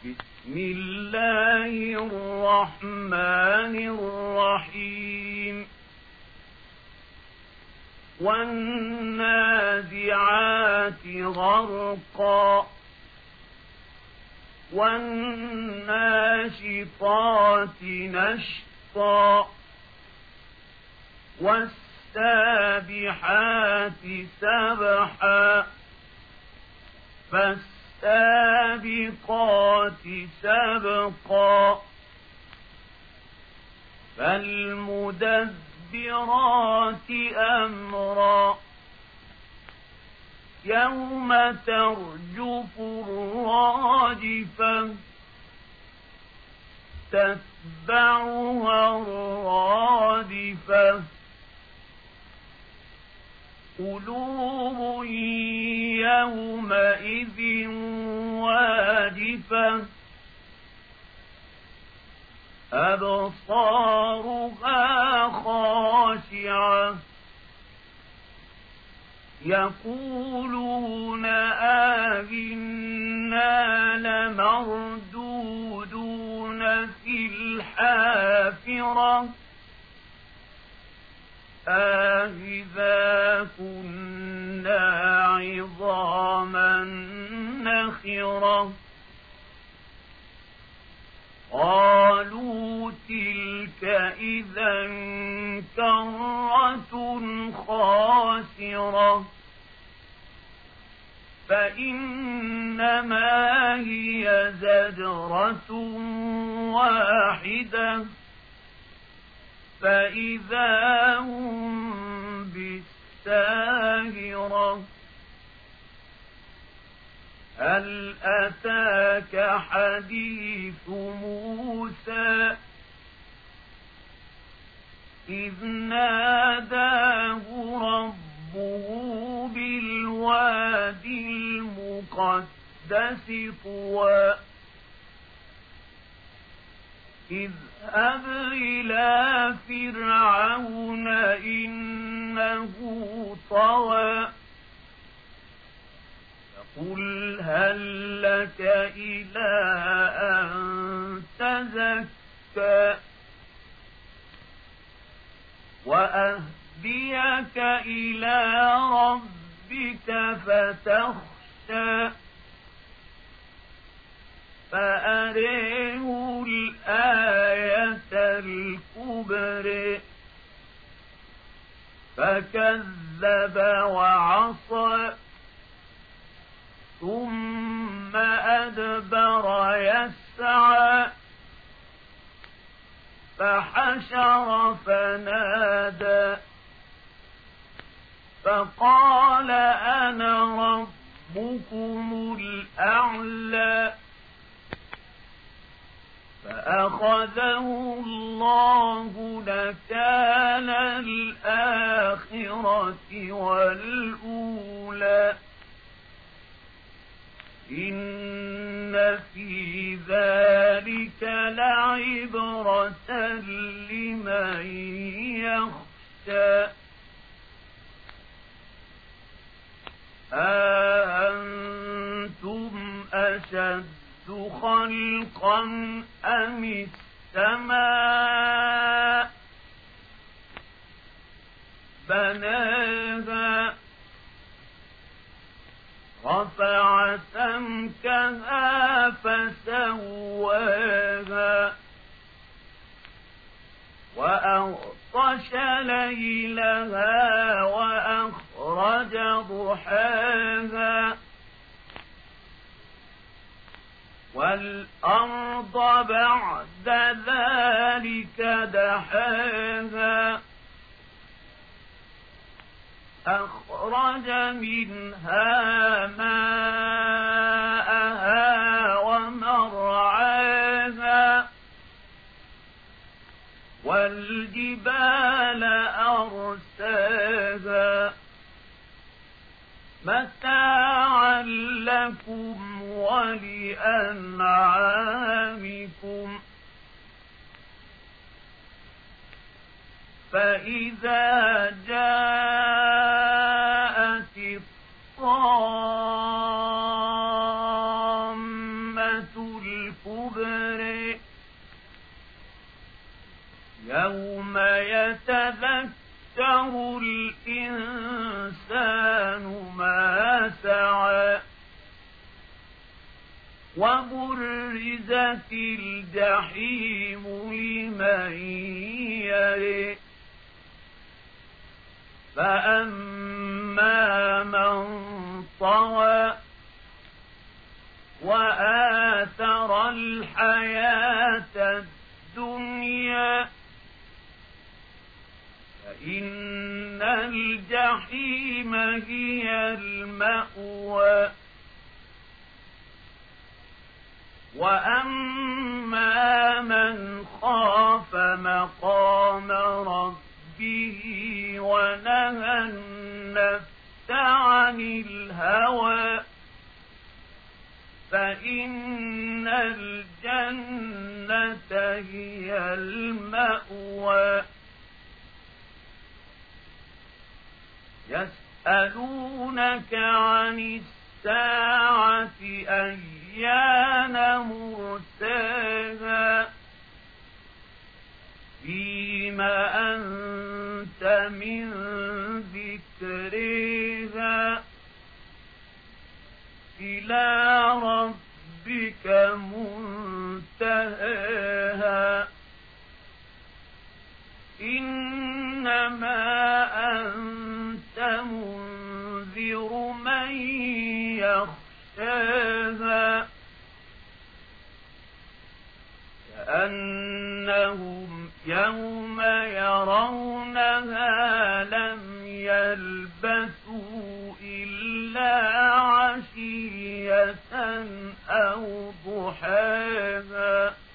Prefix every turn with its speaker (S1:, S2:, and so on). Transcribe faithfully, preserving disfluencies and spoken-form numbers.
S1: بسم الله الرحمن الرحيم والنازعات غرقا والناشطات نشطا والسابحات سبحا فالسابقات سبقا فالمدبرات أمرا يوم ترجف الراجفة تتبعها الرادفة قلوب يومئذ واجفة أبصارها خاشعة يقولون آذنا لمردودون في الحافرة أإذا كنا عظاما نخرة قالوا تلك إذا كرة خاسرة فإنما هي زجرة واحدة فإذا هم بالساهرة هل أتاك حديث موسى إذ ناداه ربه بالوادي المقدس طوى اذهب إلى فرعون إنه طغى قل هل لك إلى أن تزكى وأهديك إلى ربك فتخشى فأريه الآية الكبرى فكذب وعصى ثم أدبر يسعى فحشر فنادى فقال أنا ربكم الأعلى فأخذه الله نكال الآخرة والأولى إن في ذلك لعبرة لمن يخشى أأنتم أشد خلقا أم السماء بناها رفع سمكها فسواها وأغطش ليلها وأخرج ضحاها والأرض بعد ذلك دحاها أخرج منها ماءها ومرعاها والجبال أرساها متاعا لكم ولأنعامكم فإذا جاءت الطامة الكبر يوم يتذكر الإنسان ما سعى وبرزت الجحيم لمن يرى فأما من طغى وآثر الحياة الدنيا فإن الجحيم هي المأوى وأما من خاف مقام ربه ونهى النفس عن الهوى فإن الجنة هي المأوى يسألونك عن الساعة أيان مرساها فيما أنت من ذكرها إلى ربك منتهاها إنما أنت منذر من يخشاها كأنهم يوم يرونها لم يلبثوا إلا عشية أو ضحاها